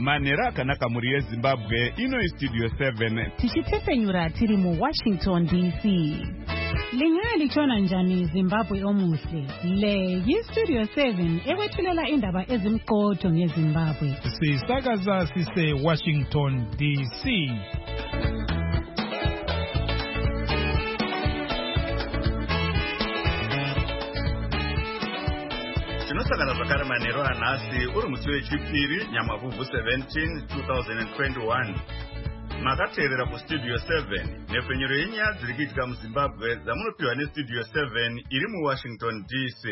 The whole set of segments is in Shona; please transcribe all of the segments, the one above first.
Manhero akanaka muri yeZimbabwe, ino iStudio 7. Tichitefenyura tiri mu Washington DC. Lingaya lichona njani Zimbabwe omuhle. Le yiStudio 7 ekwethulela indaba ezimqotho ngeZimbabwe. Sisakaza sise Washington DC. Tinosakana zvakare manhero anhasi uri musi wechipiri Nyamavhuvhu 17 2021. Makateerera kuStudio 7 nhefenyuro yenyaya dziri kuitika muZimbabwe dzamunopiwa neStudio 7 iri muWashington DC.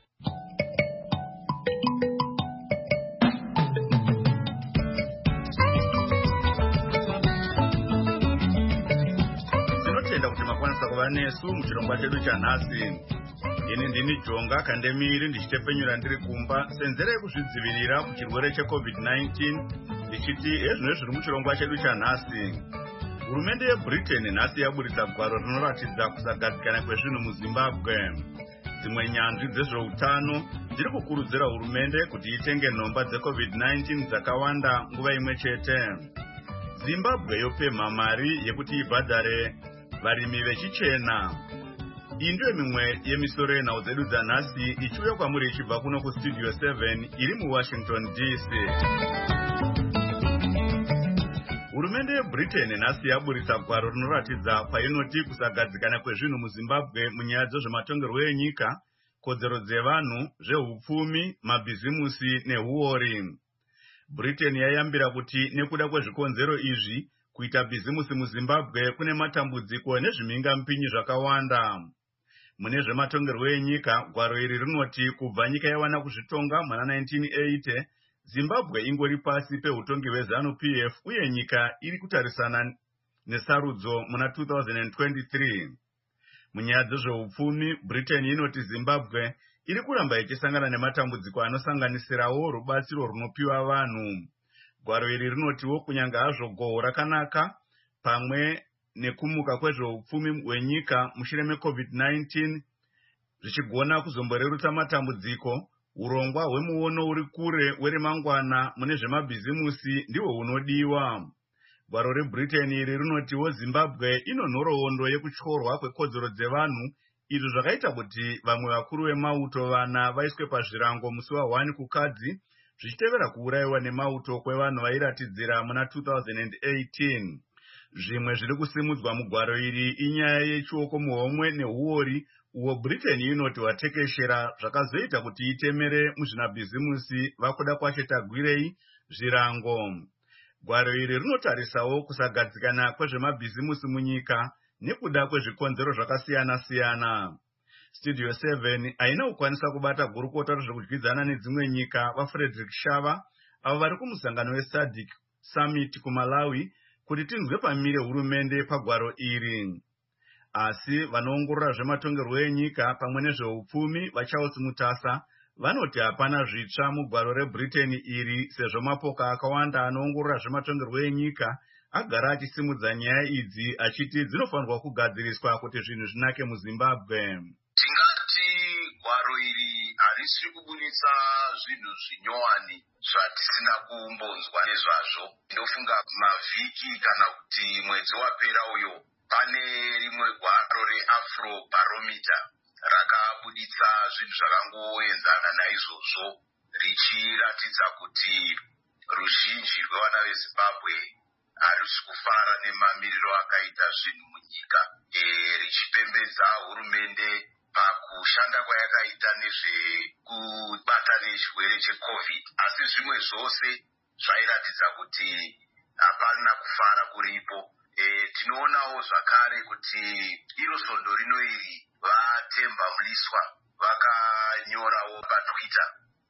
Tinotenda kuti makwanisa kuva nesu muchirongwa chedu chanhasi. Ini ndini Jonga Kandemiri ndichitefenyura ndiri kumba senzera yekuzvidzivirira kuchirwere cheCovid-19 ndichiti ezvino zviri muchirongwa chedu chanhasi. Hurumende yeBritain nhasi yaburitsa gwaro rinoratidza kusagadzikana kwezvinhu muZimbabwe. Dzimwe nyanzvi dzezveutano dziri kukurudzira hurumende kuti itenge nhomba dzeCovid-19 dzakawanda nguva imwe chete. Zimbabwe yopemha mari yekuti ibhadhare varimi vechichena. Iyi ndiyo mimwe yemisoro yenhau dzedu dzanhasi ichiuya kwamuri ichibva kuno kuStudio 7 iri muWashington DC. Hurumende yeBritain nhasi yaburitsa gwaro rinoratidza painoti kusagadzikana kwezvinhu muZimbabwe munyaya dzezvematongerwo enyika, kodzero dzevanhu, zveupfumi, mabhizimusi nehuori. Britain yayambira kuti nekuda kwezvikonzero izvi kuita bhizimusi muZimbabwe kune matambudziko nezvimhingamupinyi zvakawanda. Mune zvematongerwo enyika, gwaro iri rinoti kubva nyika yawana kuzvitonga muna 1980, Zimbabwe ingori pasi peutongi hweZANU-PF uye nyika iri kutarisana nesarudzo muna 2023. Munyaya dzezveupfumi, Britain inoti Zimbabwe iri kuramba ichisangana nematambudziko anosanganisirawo rubatsiro runopiwa vanhu. Gwaro iri rinotiwo kunyanga hazvo gohwo rakanaka pamwe nekumuka kwezveupfumi hwenyika mushure meCovid-19 zvichigona kuzomborerutsa matambudziko, urongwa hwemuono uri kure weremangwana mune zvemabhizimusi ndihwo hunodiwa. Gwaro reBritain iri rinotiwo Zimbabwe ino nhoroondo yekutyorwa kwekodzero dzevanhu, izvo zvakaita kuti vamwe vakuru vemauto vana vaiswe pazvirango musi wa1 kukadzi, zvichitevera kuurayiwa nemauto kwevanhu vairatidzira muna 2018. Zvimwe zviri kusimudzwa mugwaro iri inyaya yechioko muhomwe nehuori uwo Britain inoti watekeshera zvakazoita kuti itemere muzvinabhizimusi vakuda kwacho tagwirei zvirango. Gwaro iri rinotarisawo kusagadzikana kwezvemabhizimusi munyika nekuda kwezvikonzero zvakasiyana-siyana. Studio 7 haina kukwanisa kubata gurukota rezvekudyidzana nedzimwe nyika vaFrederick Shava avo vari kumusangano weSADC Summit kuMalawi kuti tinzwe pamire hurumende pagwaro iri. Asi vanoongorora zvematongerwo enyika pamwe nezveupfumi vaCharles Mutasa vanoti hapana zvitsva mugwaro reBritain iri sezvo mapoka akawanda anoongorora zvematongerwo enyika agara achisimudza nyaya idzi achiti dzinofanirwa kugadziriswa kuti zvinhu zvinake muZimbabwe. Tingati gwaro iri harisi kubuditsa zvinhu zvinyowani zvatisina kumbonzwa nezvazvo. Ndinofunga mavhiki kana kuti mwedzi wapera uyo pane rimwe gwaro reAfrobarometer rakabuditsa zvinhu zvakangoenzana naizvozvo richiratidza kuti ruzhinji rwevana veZimbabwe harisi kufara nemamiriro akaita zvinhu munyika, richipembedza hurumende pakushanda kwayakaita nezvekubata nechirwere cheCovid. Asi zvimwe zvose zvairatidza kuti hapana kufara kuripo. Tinoonawo zvakare kuti iro svondo rino iri vaTemba Mliswa vakanyorawo paTwitter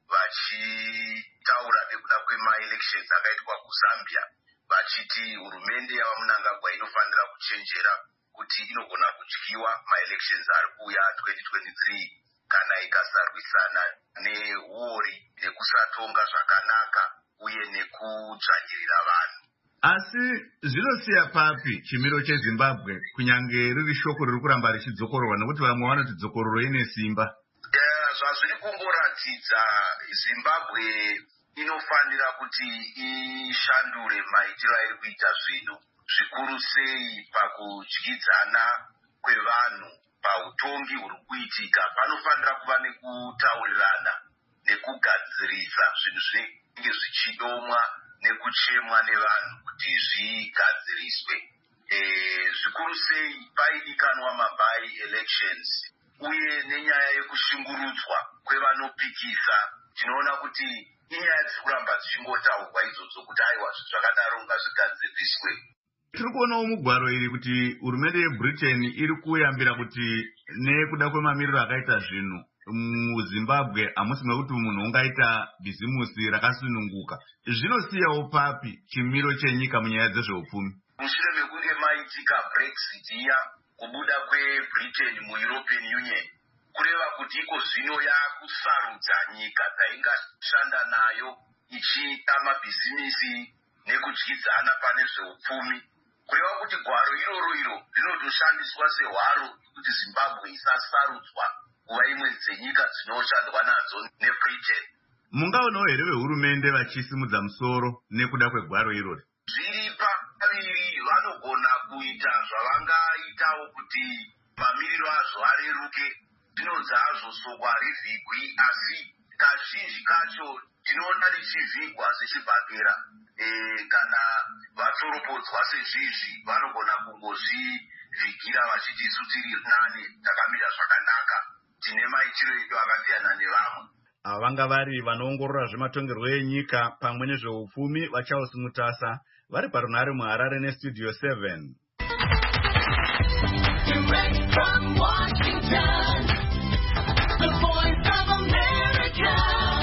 vachitaura nekuda kwema-elections akaitwa kuZambia vachiti hurumende yavaMnangagwa inofanira kuchenjera kuti inogona kudyiwa ma-elections ari kuuya 2023 kana ikasarwisana nehuori nekusatonga zvakanaka uye nekudzvanyirira vanhu. Asi zvinosiya papi chimiro cheZimbabwe kunyange riri shoko riri kuramba richidzokororwa nekuti vamwe vanoti dzokororo ine simba? Zvazviri kungoratidza Zimbabwe inofanira kuti ishandure maitiro airi kuita zvinhu, zvikuru sei pakudyidzana kwevanhu pautongi huri kuitika. Panofanira kuva nekutaurirana nekugadzirisa zvinhu zvinenge zvichidomwa nekuchemwa nevanhu kuti zvigadziriswe. Zvikuru sei paidikanwa mabai elections uye nenyaya yekushungurudzwa kwevanopikisa. Tinoona kuti inyaya dzikuramba dzichingotaurwa idzodzo kuti aiwa zvakadaro ngazvigadziriswe. Tiri kuonawo mugwaro iri kuti hurumende yeBritain iri kuyambira kuti nekuda kwemamiriro akaita zvinhu muZimbabwe hamusi mekuti munhu ungaita bhizimusi rakasununguka. Zvinosiyawo papi chimiro chenyika munyaya dzezveupfumi? Mushure mekunge maitika Brexit iya, kubuda kweBritain muEuropean Union, kureva kuti iko zvino yakusarudza nyika dzaingashanda nayo ichiita mabhizimisi nekudyidzana pane zveupfumi. Kureva kuti gwaro iro rinotoshandiswa sehwaro kuti Zimbabwe isasarudzwa kuva imwe dzenyika dzinoshandwa nadzo neBritain. Mungaonawo here vehurumende vachisimudza musoro nekuda kwegwaro irori? Zviri paviri, vanogona kuita zvavangaitawo kuti mamiriro azvo areruke. Zvinonzi hazvo sokwa harivhigwi, asi kazhinji kacho tinoona richivhigwa zvichibhakera. Kana vatoropodzwa sezvizvi vanogona kungozvivhigira vachiti isu tiri nane takamira zvakanaka, tine maitiro edu akasiyana nevamwe. Vanga vari vanoongorora zvematongerwo enyika pamwe nezveupfumi vaCharles Mutasa vari parunhare muHarare neStudio 7. Direct from Washington, the voice of America,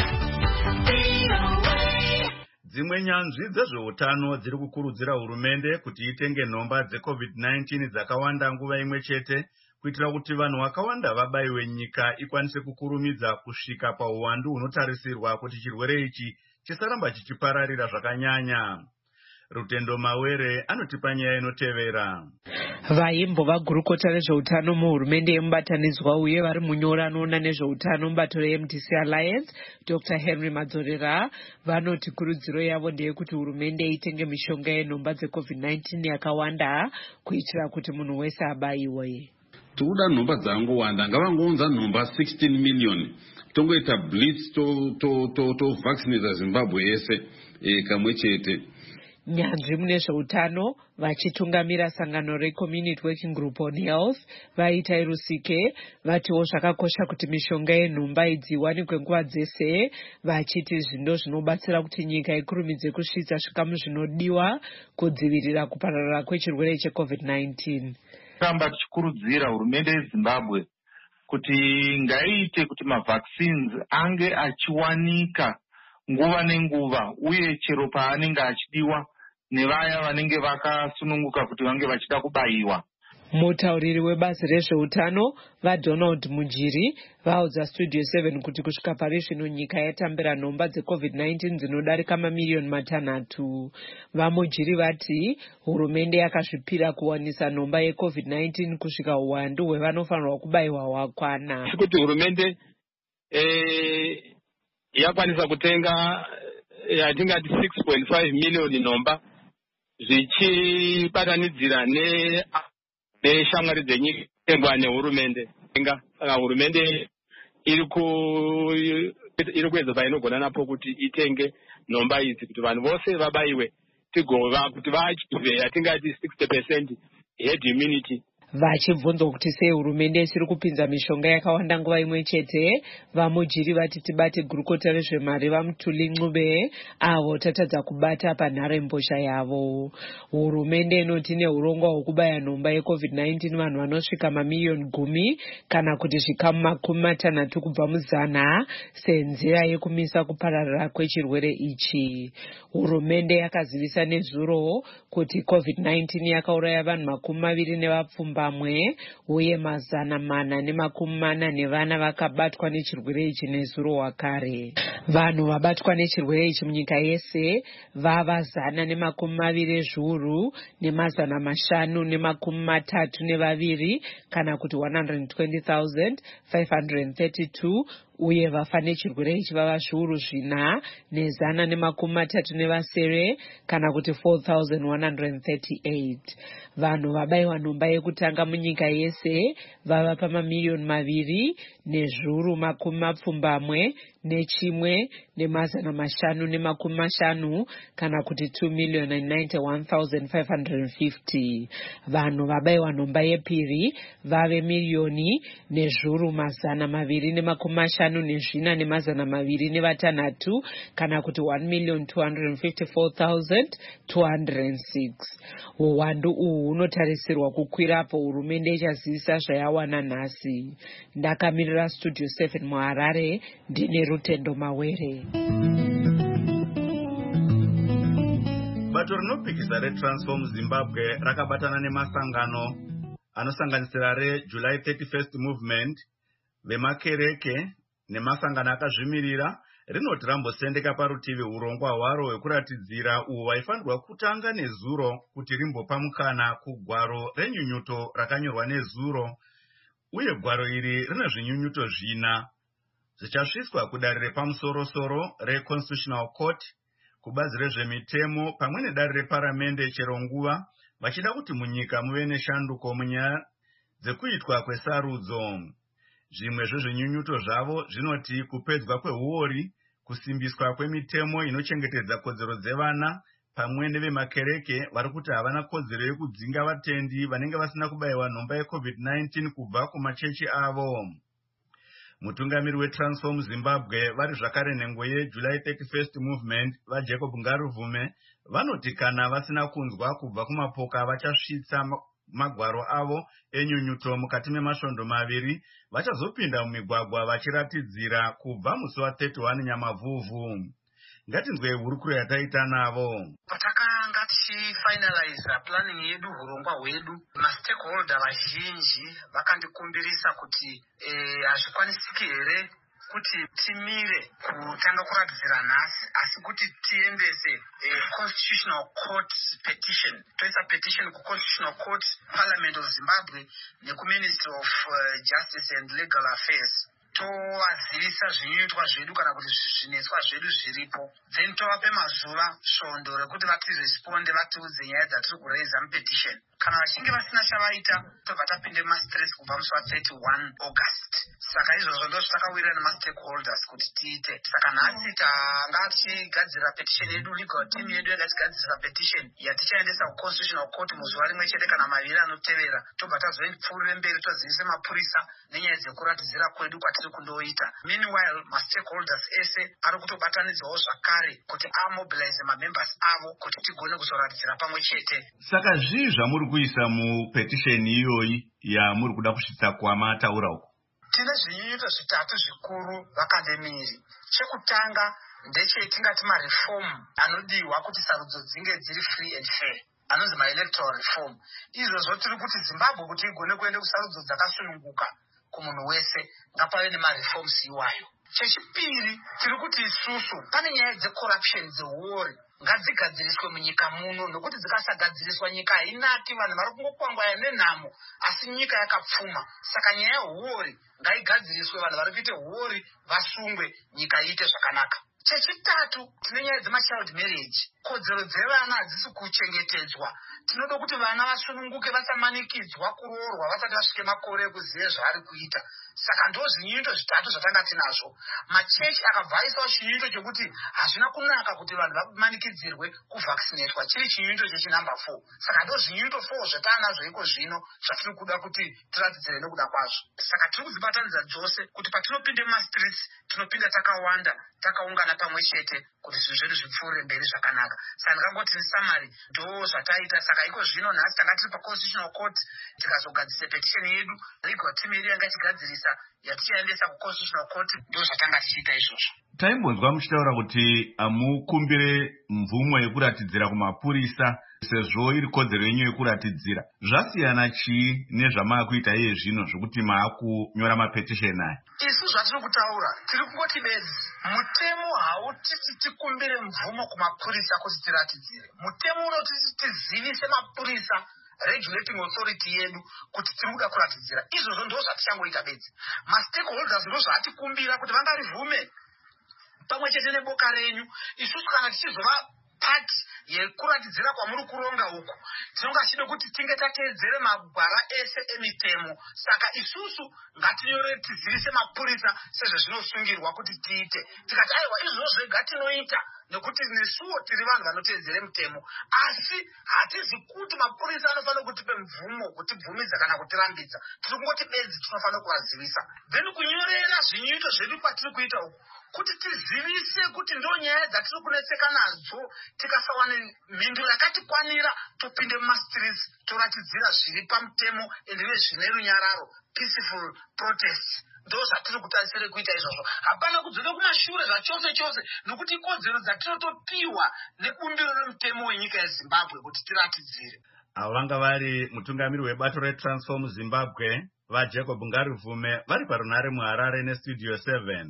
VOA. Dzimwe nyanzvi dzezveutano dziri kukurudzira hurumende kuti itenge nhomba dzeCovid-19 dzakawanda nguva imwe chete kuitira kuti vanhu vakawanda vabaiwe nyika ikwanise kukurumidza kusvika pauwandu hunotarisirwa kuti chirwere ichi chisaramba chichipararira zvakanyanya. Rutendo Mawere anotipa nyaya inotevera. Vaimbova gurukota rezveutano muhurumende yemubatanidzwa uye vari munyora anoona nezveutano mubato reMDC Alliance, Dr. Henry Madzorera, vanoti kurudziro yavo ndeyekuti hurumende itenge mishonga yenhomba dzeCovid-19 yakawanda kuitira kuti munhu wese abaiwe. Toda nhomba dzangowanda, ngavangounza nhomba 16 million tongoita blitz to vaccinate Zimbabwe yese kamwe chete. Nyanzvi mune zveutano vachitungamira sangano reCommunity Working Group on Health vaita irusike vatiwo zvakakosha kuti mishonga yenhomba idzi iwanikwe nguva dzese, vachiti zvindo zvinobatsira kuti nyika ikurumidze kusvitsa zvikamu zvinodiwa kudzivirira kupararira kwechirwere cheCovid-19. Ramba tichikurudzira hurumende yeZimbabwe kuti ngaiite kuti mavaccines ange achiwanika nguva nenguva uye chero paanenge achidiwa nevaya vanenge vakasununguka kuti vange vachida kubaiwa. Mutauriri webazi rezveutano vaDonald Mujiri vaudza Studio 7 kuti kusvika pari zvino nyika yatambira nhomba dzeCovid-19 dzinodarika mamiliyoni 6. VaMujiri vati hurumende yakazvipira kuwanisa nhomba yeCovid-19 kusvika uwandu hwevanofanirwa kubaiwa hwakwana. Kuti hurumende yakwanisa kutenga yatingati 6.5 miliyoni nhomba zvichibatanidzira neshamwari dzenyika tengwa nehurumende. Saka hurumende iri kuedza painogona napo kuti itenge nhomba idzi kuti vanhu vose vabaiwe tigova kuti vaachive yatingati 60% herd immunity. Vachibvunzwa kuti sei hurumende isiri kupinza mishonga yakawanda nguva imwe chete, VaMujiri vati tibate gurukota rezvemari vaMutuli Ncube avo tatadza kubata panharembozha yavo. Hurumende inoti neurongwa hwekubaya nhomba yeCovid-19 vanhu vanosvika mamiliyoni 10 kana kuti zvikamu 60 kubva muzana senzira yekumisa kupararira kwechirwere ichi. Hurumende yakazivisa nezuro kuti COVID-19 yakauraya vanhu 20 nevapfumba uye 440 nevana vakabatwa nechirwere ichi nezuro wakare. Vanhu vabatwa nechirwere ichi munyika yese vava 120 zviuru ne532 kana kuti 120,532 uye vafa nechirwere ichi vava zviuru 4,137 kana kuti 4,138. Vanhu vabayiwa nhomba yekutanga munyika yese vava pamamiliyoni 2,1,1,550 kana kuti 2,091,550. Vanhu vabayiwa nhomba yepiri vave 1,254,256 kana kuti 1,254,206. Uwandu uhu hunotarisirwa kukwirapo hurumende ichazivisa zvayawana nhasi. Ndakamirira Studio 7 muHarare, ndine Rutendo Mawere. Bato rinopikisa reTransform Zimbabwe rakabatana nemasangano anosanganisira reJuly 31st Movement, vemakereke nemasangano akazvimirira rinoti rambosendeka parutivi urongwa hwaro hwekuratidzira uhu hwaifanirwa kutanga nezuro kuti rimbopa mukana kugwaro renyunyuto rakanyorwa nezuro, uye gwaro iri rine zvinyunyuto 4 zvichasviswa kudare repamusoro-soro reConstitutional Court, kubazi rezvemitemo pamwe nedare reparamende chero nguva vachida kuti munyika muve neshanduko munyaya dzekuitwa kwesarudzo. Zvimwe zvezvinyunyuto zvavo zvinoti kupedzwa kwehuori, kusimbiswa kwemitemo inochengetedza kodzero dzevana, pamwe nevemakereke vari kuti havana kodzero yekudzinga vatendi vanenge vasina kubayiwa nhomba yeCovid-19 kubva kumachechi avo. Mutungamiri weTransform Zimbabwe vari zvakare nhengo yeJuly 31st Movement vaJacob Ngaruvume vanoti kana vasina kunzwa kubva kumapoka vachasvitsa magwaro avo enyunyuto mukati memasvondo 2 vachazopinda mumigwagwa vachiratidzira kubva musi wa31 Nyamavhuvhu. Ngatinzwe hurukuro yataita navo. Patakanga tichifinaliza planning yedu, hurongwa hwedu, mastakeholder vazhinji vakandikumbirisa kuti hazvikwanisiki here kuti timire kutanga kuratidzira nhasi, asi kuti tiendese Constitutional Court petition, toisa petition kuConstitutional Court, Parliament of Zimbabwe nekuMinistry of Justice and Legal Affairs, tovazivisa zvinyuitwa zvedu kana kuti zvinetswa zvedu zviripo, then tovape mazuva svondo rekuti vatiresponde vatiudze nyaya dzatiri kureiza mupetition. Kana vachinge vasina chavaita, tobva tapinde mumastress kubva musi wa31 August. Saka izvozvo ndo zvatakawirira nemastakeholders kuti tiite. Saka nhasi tanga tichigadzira petition yedu, legal team yedu yakatigadzira petition yatichaendesa kuConstitutional Court muzuva rimwe chete kana maviri anotevera. Tobva tazopfuurire mberi tozivise mapurisa nenyaya dzekuratidzira kwedu kwatiri kundoita. Meanwhile, mastakeholders ese ari kutobatanidzwawo zvakare kuti amobilize mamembers avo kuti tigone kuzoratidzira pamwe chete. Saka zvii zvamuri kuisa mupetition iyoyi yamuri kuda kusvitsa kwamataura uko? Tine zvinyunyuto 3 zvikuru vakademiri. Chekutanga ndechetingati mareform anodiwa kuti sarudzo dzinge dziri free and fair, anonzi maelectoral reform. Izvozvo tiri kuti Zimbabwe kuti igone kuenda kusarudzo dzakasununguka kumunhu wese ngapave nemareforms iwayo. Chechipiri tiri kuti isusu pane nyaya dzecorruption dzehuori ngadzigadziriswe munyika muno, nokuti dzikasagadziriswa nyika hainaki, vanhu vari kungokwangwaya nenhamo asi nyika yakapfuma. Saka nyaya yehuori ngaigadziriswe, vanhu vari kuita huori vasungwe, nyika iite zvakanaka. Chechitatu tine nyaya dzemachild marriage, kodzero dzevana hadzisi kuchengetedzwa. Tinoda kuti vana vasununguke, vasamanikidzwa kuroorwa vasati vasvike makore ekuziva zvaari kuita. Saka ndo zvinyunyuto 3 zvatanga tinazvo. Machechi akabva aisawo chinyunyuto chokuti hazvina kunaka kuti vanhu vamanikidzirwe kuvaccinatwa, chiri chinyunyuto chechinumber 4. Saka ndo zvinyunyuto 4 zvatanazvo iko zvino zvatiri kuda kuti tiratidzire nekuda kwazvo. Saka tiri kudzibatanidza dzose kuti patinopinde mumastreets tinopinda takawanda, takaungana pamwe chete kuti zvinhu zvedu zvipfuurire mberi zvakanaka. Saka ndingangoti summary ndo zvataita. Saka iko zvino nhasi tanga tiri paConstitutional Court tikazogadzisa petition yedu, legal team yedu yanga ichigadzirisa yatichaendesa kuConstitutional Court, ndo zvatanga tichiita izvozvo. Taimbonzwa muchitaura kuti mukumbire mvumo yekuratidzira kumapurisa sezvo iri kodzero yenyu yekuratidzira. Zvasiyana chii nezvamakuita iye zvino zvokuti maakunyora mapetition aya? Isu zvatiri kutaura tiri kungoti bedzi. Mutemo hautiti tikumbire mvumo kumapurisa kuti tiratidzire. Mutemo unotiti tizivise mapurisa regulating authority yedu kuti tiri kuda kuratidzira. Izvozvo ndo zvatichangoita bedzi. Ma-stakeholders ndo zvatikumbira kuti vangarivume pamwe chete neboka renyu. Isusu kana tichizova pati yekuratidzira kwamuri kuronga uku, tinonga tichida kuti tinge tateedzere magwara ese emitemo. Saka isusu ngatinyore tizivise mapurisa sezvezvinosungirwa kuti tiite. Tikati aiwa izvozvo zvega tinoita nekuti nesuwo tiri vanhu vanoteedzere mitemo, asi hatizi kuti mapurisa anofanira kutipe mvumo kutibvumidza kana kutirambidza. Tiri kungoti bedzi tinofanira kuvazivisa. Then kunyorera zvinyoito zvedu kwatiri kuita uku kuti tizivise kuti ndo nyaya dzatiri kunetseka nadzo, tikasawana mhinduro yakatikwanira topinde mumastreets toratidzira zviri pamutemo ende zvine runyararo, peaceful protest. Ndo zvatiri kutarisira kuita izvozvo. Hapana kudzoka kumashure zvachose chose, nokuti ikodzero dzatinotopiwa nebumbiro remutemo wenyika yeZimbabwe kuti tiratidzire. Avo vanga vari mutungamiri webato reTransform Zimbabwe vaJacob Ngarivume vari parunare muHarare neStudio 7.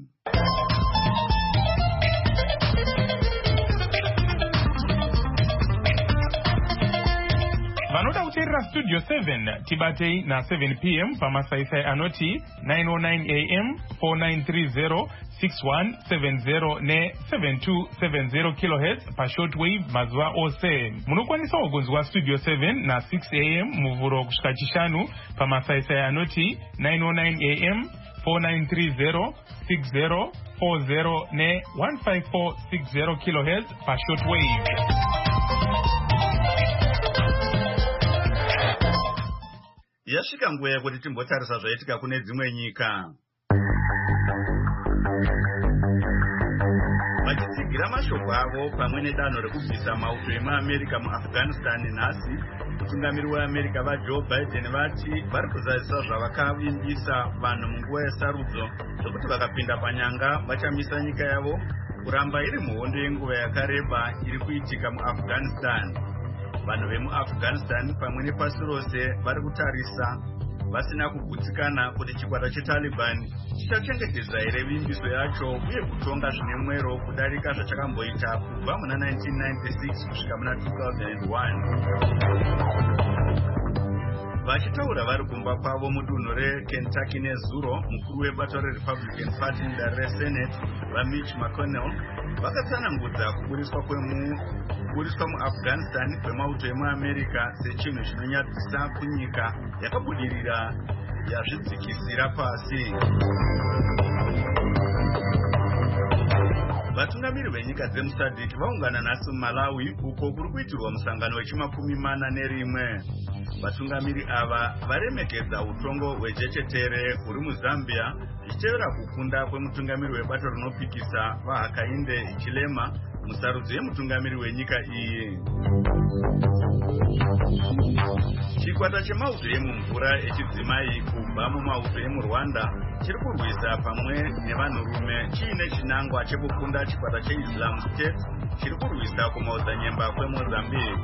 Vanoda kuteerera Studio 7 tibatei na7 p.m. pamasaisai anoti 909 am 4930 6170 ne7270 kHz pashortwave mazuva ose. Munokwanisawo kunzwa Studio 7 na6 am muvhuro kusvika chishanu pamasaisai anoti 909 am 4930 6040 ne15460 kHz pashortwave. Yasvika nguva yekuti timbotarisa zvaitika kune dzimwe nyika. Vachitsigira mashoko avo pamwe nedanho rekubvisa mauto emaAmerika muAfghanistan nhasi, mutungamiri weAmerika vaJoe Biden vati vari kuzadzisa zvavakavimbisa vanhu munguva yesarudzo zvokuti vakapinda panyanga vachamisa nyika yavo kuramba iri muhondo yenguva yakareba iri kuitika muAfghanistan. Vanhu vemuAfghanistan pamwe nepasi rose vari kutarisa vasina kugutsikana kuti chikwata cheTaliban chichachengetedza here vimbiso yacho uye kutonga zvine mwero kudarika zvachakamboita kubva muna 1996 kusvika muna 2001. Vachitaura vari kumba kwavo mudunhu reKentucky nezuro, mukuru webato reRepublican Party mudare reSenate vaMitch McConnell vakatsanangudza kuburiswa muAfghanistan kwemauto emuAmerika sechinhu chinonyadzisa kunyika yakabudirira yazvidzikisira pasi. Vatungamiri venyika dzemuSADC vaungana nhasi muMalawi uko kuri kuitirwa musangano wechi41. Vatungamiri ava varemekedza utongo hwejechetere huri muZambia zvichitevera kukunda kwemutungamiri webato rinopikisa vaHakainde Hichilema musarudzo yemutungamiri wenyika iyi. Chikwata chemauto emumvura echidzimai kubva mumauto emuRwanda chiri kurwisa pamwe nevanhurume chiine chinangwa chekukunda chikwata cheIslam State chiri kurwisa kumaodzanyemba kweMozambique.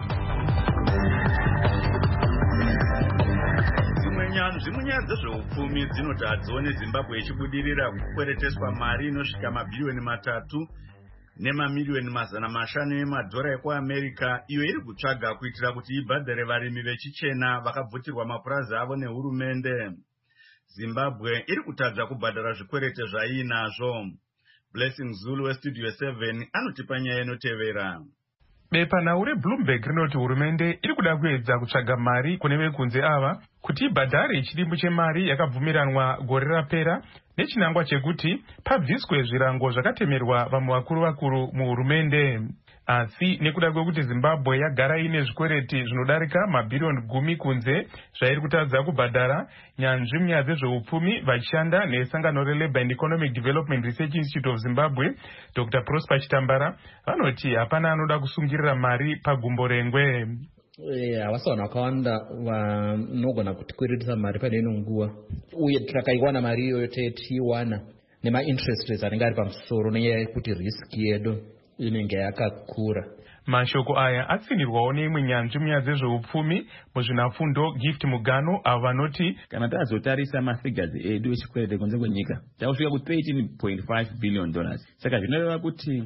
Dzimwe nyaya dzezveupfumi dzinoti hadzione Zimbabwe ichibudirira kukwereteswa mari inosvika mabhirioni 3 nemamiliyoni 500 emadhora ekuAmerika, iyo iri kutsvaga kuitira kuti ibhadhare varimi vechichena vakabvutirwa mapurazi avo nehurumende. Zimbabwe iri kutadza kubhadhara zvikwerete zvaiinazvo. Blessing Zulu weStudio 7 anotipa nyaya inotevera. Bepanhau reBloomberg rinoti hurumende iri kuda kuedza kutsvaga mari kune vekunze ava kuti ibhadhare chidimbu chemari yakabvumiranwa gore rapera nechinangwa chekuti pabviswe zvirango zvakatemerwa vamwe vakuru muhurumende. Asi nekuda kwekuti Zimbabwe yagara ine zvikwereti zvinodarika mabhirioni 10 kunze zvairi kutadza kubhadhara, nyanzvi munyaya dzezveupfumi vachishanda nesangano reLabour and Economic Development Research Institute of Zimbabwe Dr. Prosper Chitambara vanoti hapana anoda kusungirira mari pagumbo rengwe. Havasi vanhu vakawanda vanogona kutikwiririsa mari pane ino nguva, uye takaiwana mari iyoyo tiiwana nema-interest rates anenge ari pamusoro nenyaya yekuti riski yedu inenge yakakura. Mashoko aya atsinirwawo neimwe nyanzvi munyaya dzezveupfumi muzvinafundo Gift Mugano avo vanoti kana tazotarisa mafigures edu echikwerete kunze kwenyika takusvika ku $13.5 billion. Saka zvinoreva kuti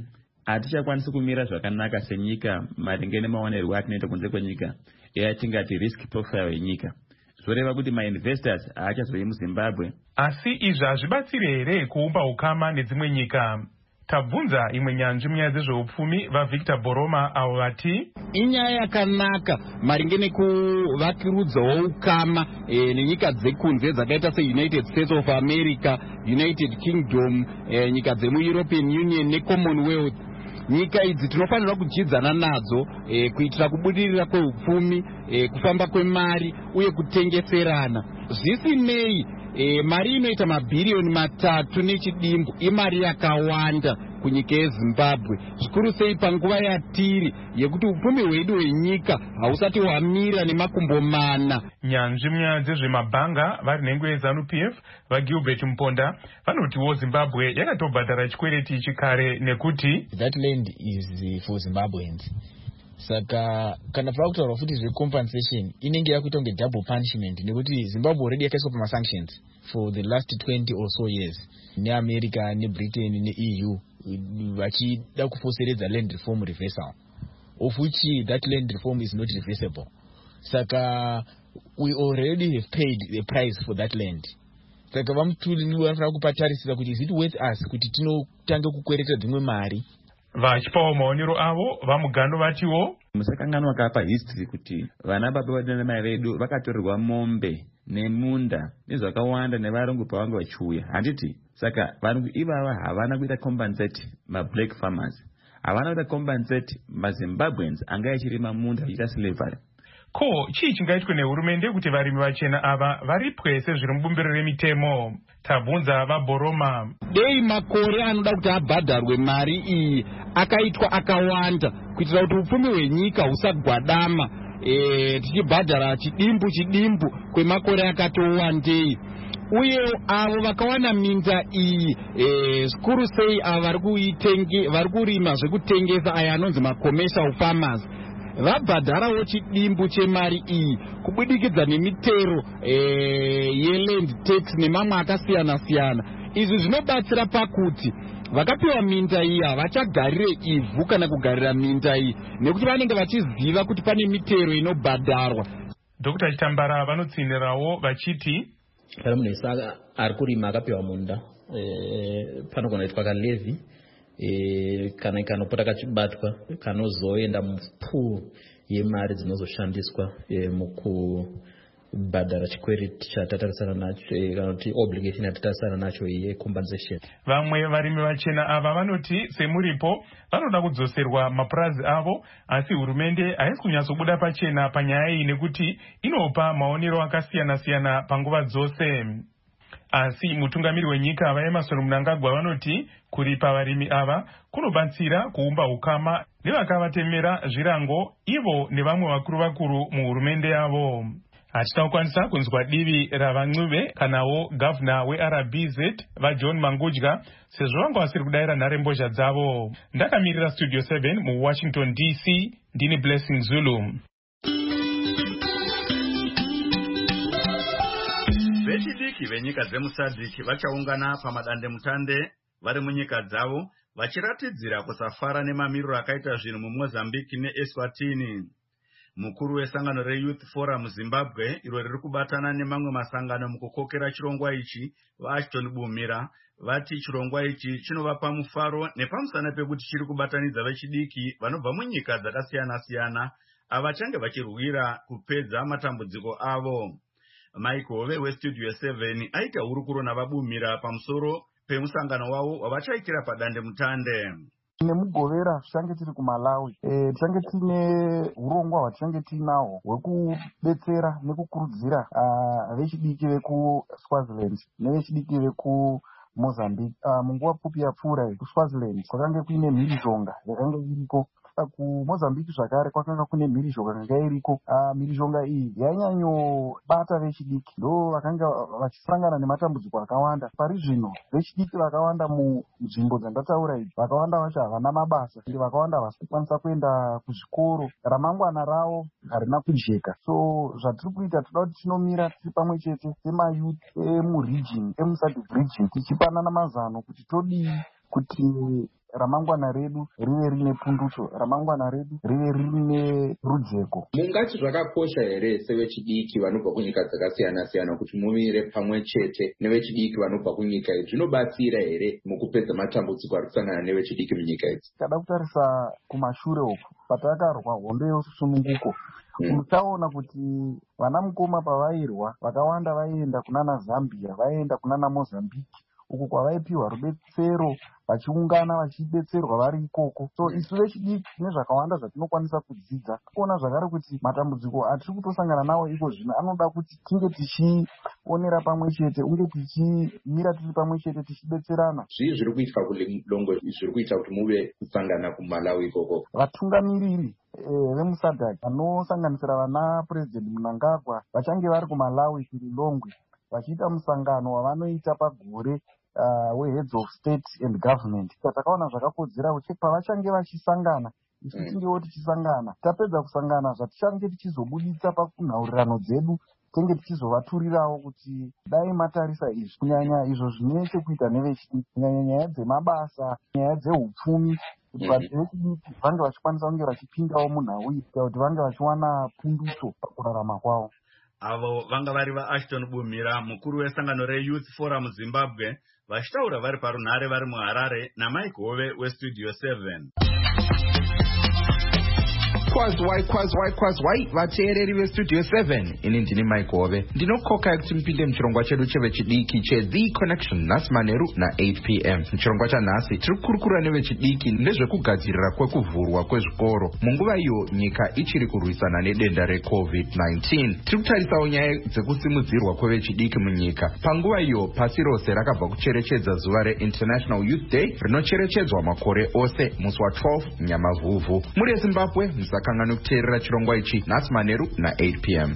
hatichakwanisi kumira zvakanaka senyika maringe nemaonerwo atinoita kunze kwenyika eyatingati risk profile yenyika. Zvoreva kuti mainvestors haachazouyi muZimbabwe. Asi izvi hazvibatsiri here kuumba ukama nedzimwe nyika? Tabvunza imwe nyanzvi munyaya dzezveupfumi vaVictor Boroma avo vati inyaya yakanaka maringe nekuvakirudzawo ukama nenyika dzekunze dzakaita seUnited States of America, United Kingdom, nyika dzemuEuropean Union neCommonwealth. Nyika idzi tinofanirwa kudyidzana nadzo kuitira kubudirira kweupfumi, kufamba kwemari uye kutengeserana. Zvisinei mari inoita mabhiriyoni 3 nechidimbu imari yakawanda kunyika yeZimbabwe, zvikuru sei panguva yatiri yekuti upfumi hwedu hwenyika hausati hwamira nemakumbo 4. Nyanzvi munyaya dzezvemabhanga vari nhengo yeZANU-PF vaGilbert Mponda vanotiwo Zimbabwe yakatobhadhara chikwereti chikare nekuti that land is for Zimbabweans. Saka kana pava kutaura futi zvecompensation inenge yakuita kunge double punishment nekuti Zimbabwe already yakaiswa pamasanctions for the last 20 or so years neAmerica neBritain neEU vachida kufoseredza land reform reversal, of which that land reform is not reversible. Saka we already have paid the price for that land. Saka vamutuli vanofanira kupatarisira kuti is it worth us kuti tinotange kukwereta dzimwe mari. Vachipawo maonero avo vamugano vatiwo musakanganwa kapa history kuti vana baba vedu namai vedu vakatorerwa mombe nemunda nezvakawanda nevarungu pavanga vachiuya. Handiti saka varungu ivava havana kuita compensate mablack farmers, havana kuita compensate maZimbabweans anga achirima munda achiita slavery. Ko chii chingaitwe nehurumende kuti varimi vachena ava varipwe sezviri mubumbiro remitemo? Tabvunza vaBoroma. Dei makore anoda kuti abhadharwe mari iyi akaitwa akawanda kuitira kuti upfumi hwenyika husagwadama tichibhadhara chidimbu kwemakore akatowandei. Uye avo vakawana minda iyi zvikuru sei ava vari kurima zvekutengesa aya anonzi macommercial farmers vabhadharawo chidimbu chemari iyi kubudikidza nemitero yeland tax nemamwe akasiyana-siyana. Izvi zvinobatsira pakuti vakapiwa minda iyi havachagarire ivhu kana kugarira minda iyi nekuti vanenge vachiziva kuti pane mitero inobhadharwa. Dr. Chitambara vanotsinirawo vachiti kana munhu wese ari kurima akapiwa munda panogona kuitwa kalevhi kana ikanopota kachibatwa kanozoenda mupool yemari dzinozoshandiswa mukubhadhara chikwereti chatatarisana nacho kana kuti obligation yatatarisana nacho yecompensation. Vamwe varimi vachena ava vanoti semuripo vanoda kudzoserwa mapurazi avo, asi hurumende haisi kunyatsobuda pachena panyaya iyi nekuti inopa maonero akasiyana-siyana panguva dzose. Asi mutungamiri wenyika vaEmmerson Mnangagwa vanoti kuripa varimi ava kunobatsira kuumba ukama nevakavatemera zvirango ivo nevamwe vakuru muhurumende yavo. Hatina kukwanisa kunzwa divi ravan'ube kanawo gavana weRBZ vaJohn Mangudya sezvo vanga vasiri kudayira nharembozha dzavo. Ndakamirira Studio 7 muWashington DC, ndini Blessing Zulu. Vechidiki venyika dzemuSADC vachaungana pamadandemutande vari munyika dzavo vachiratidzira kusafara nemamiriro akaita zvinhu muMozambique neEswatini. Mukuru wesangano reYouth Forum Zimbabwe iro riri kubatana nemamwe masangano mukukokera chirongwa ichi vaAshton Bumira vati chirongwa ichi chinovapa mufaro nepamusana pekuti chiri kubatanidza vechidiki vanobva munyika dzakasiyana-siyana avachange vachirwira kupedza matambudziko avo. Mike Hove weStudio 7 aita hurukuro navabumira pamusoro pemusangano wavo wavachaitira padandemutande. Nemugovera tichange tiri kuMalawi tichange tine urongwa hwatichange tinahwo hwekudetsera nekukurudzira vechidiki vekuSwaziland nevechidiki vekuMozambique. Munguva pfupi yapfuura kuSwaziland kwakange kuine mhirizhonga yakanga iriko. KuMozambique zvakare kwakanga kune mhirizhonga yanga iriko. Mhirizhonga iyi yainyanyobata vechidiki, ndo vakanga vachisangana nematambudziko akawanda. Pari zvino vechidiki vakawanda munzvimbo dzandataura idzi vakawanda vacho havana mabasa, vakawanda havasi kukwanisa kuenda kuzvikoro, ramangwana ravo harina kujeka. So zvatiri kuita toda kuti tinomira tiri pamwe chete semayouth emuregion emuSADC region tichipanana mazano kuti todii kuti ramangwana redu rive rine pundutso, ramangwana redu rive rine rujeko. Mungati zvakakosha here sevechidiki vanobva kunyika dzakasiyana siyana kuti mumire pamwe chete nevechidiki vanobva kunyika idzi? Zvinobatsira here mukupedza matambudziko ari kusangana nevechidiki munyika idzi? Kada kutarisa kumashure uku patakarwa hondo yesununguko, uchaona kuti vana mukoma pavairwa vakawanda vaienda kunana Zambia, vaienda kunana Mozambique, uku kwavaipiwa rubetsero vachiungana vachidetserwa vari ikoko. So isu vechidiki tine zvakawanda zvatinokwanisa kudzidza. Kuona zvakare kuti matambudziko atiri kutosangana nawo iko zvino anoda kuti tinge tichionera pamwe chete, uye tichimira tiri pamwe chete tichidetserana. Zvii zviri kuitika kuLilongwe zviri kuita kuti muve kusangana kuMalawi ikoko? Vatungamiriri vemuSADC vanosanganisira vana President Mnangagwa vachange vari kuMalawi kuLilongwe vachiita musangano wavanoita pagore weheads of state and government. Takaona zvakakodzera kuti pavachange vachisangana isu tingewo tichisangana. Tapedza kusangana zvatichange tichizobuditsa pakunhaurirano dzedu tenge tichizovaturirawo kuti dai matarisa izvi, kunyanya izvo zvine chekuita nevechidiki, kunyanya nyaya dzemabasa, nyaya dzehupfumi, kuti vanhu vechidiki vange vachikwanisa kunge vachipindawo munhau iyi kuti vange vachiwana pundutso pakurarama kwavo. Avo vanga vari vaAshton Bumira, mukuru wesangano reYouth Forum Zimbabwe, vachitaura vari parunhare vari muHarare, naMike Hove weStudio 7. Kwazwai vateereri veStudio 7, ini ndini Mike Hove. Ndinokoka kuti mupinde muchirongwa chedu chevechidiki cheThe Connection nhasi manheru na8 p.m. Muchirongwa chanhasi tiri kukurukura nevechidiki nezvekugadzirira kwekuvhurwa kwezvikoro munguva iyo nyika ichiri kurwisana nedenda reCovid-19. Tiri kutarisawo nyaya dzekusimudzirwa kwevechidiki munyika panguva iyo pasi rose rakabva kucherechedza zuva reInternational Youth Day rinocherechedzwa makore ose musi wa12 Nyamavhuvhu. Muri Zimbabwe musakangani kuteerera chirongwa ichi nhasi manheru na8 p.m.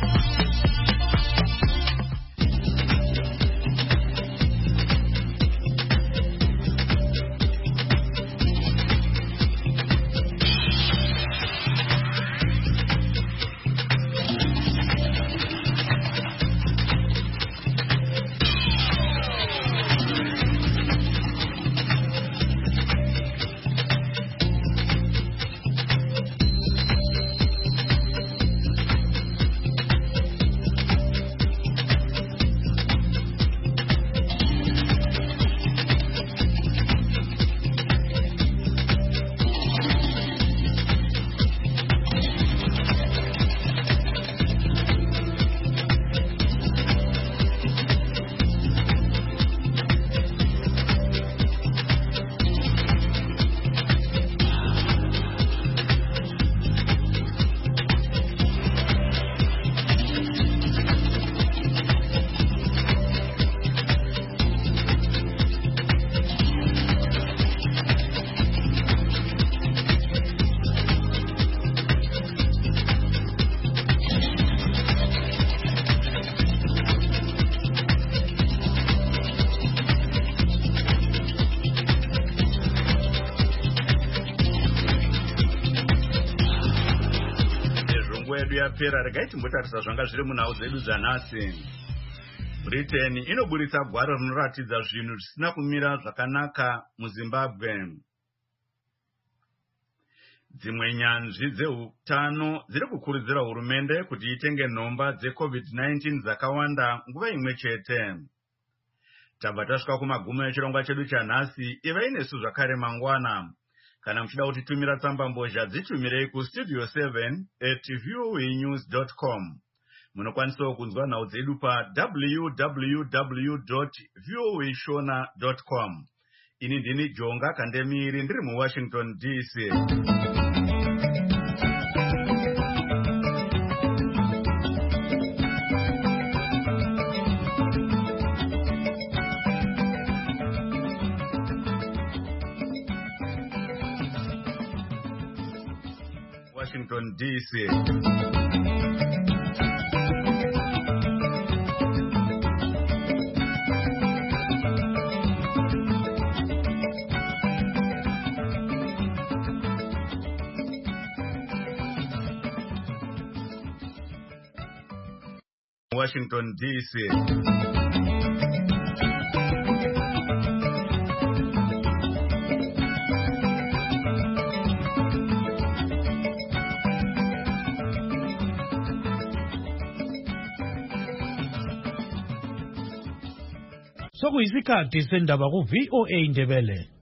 yapera regai timbotarisa zvanga zviri munhau dzedu dzanhasi. Britain inoburitsa gwaro rinoratidza zvinhu zvisina kumira zvakanaka muZimbabwe. Dzimwe nyanzvi dzeutano dziri kukurudzira hurumende kuti itenge nhomba dzeCovid-19 dzakawanda nguva imwe chete. Tabva tasvika kumagumo echirongwa chedu chanhasi. Ivai nesu zvakare mangwana. Kana muchida kutitumira tsamba mbozha dzitumirei kustudio 7@voanews.com. Munokwanisawo kunzwa nhau dzedu pa www.voashona.com. Ini ndini Jonga Kandemiri ndiri muWashington DC. Washington DC. Washington DC. sokuyisikhathi sendaba ku-VOA Ndebele.